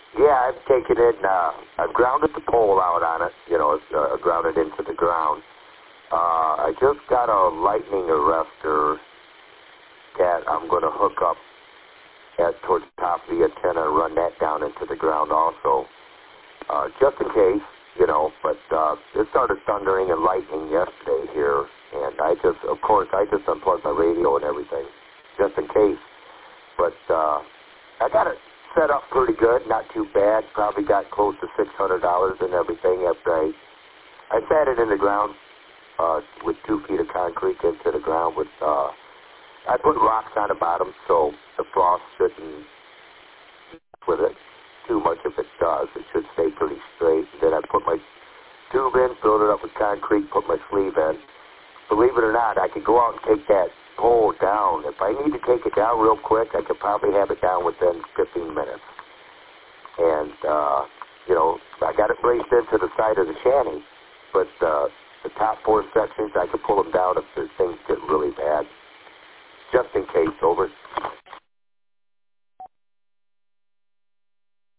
Yeah, I've taken it. I've grounded the pole out on it. It's grounded into the ground. I just got a lightning arrestor that I'm going to hook up towards the top of the antenna and run that down into the ground also, just in case, But it started thundering and lightning yesterday here, and I just unplugged my radio and everything, just in case. But I got it set up pretty good, not too bad. Probably got close to $600 and everything after I sat it in the ground with 2 feet of concrete into the ground with I put rocks on the bottom so the frost shouldn't with it too much. If it does, it should stay pretty straight. Then I put my tube in, filled it up with concrete, put my sleeve in. Believe it or not, I could go out and take that pole down. If I need to take it down real quick, I could probably have it down within 15 minutes. And, I got it braced into the side of the shanty, but the top 4 sections, I could pull them down if things get really bad. Just in case, over.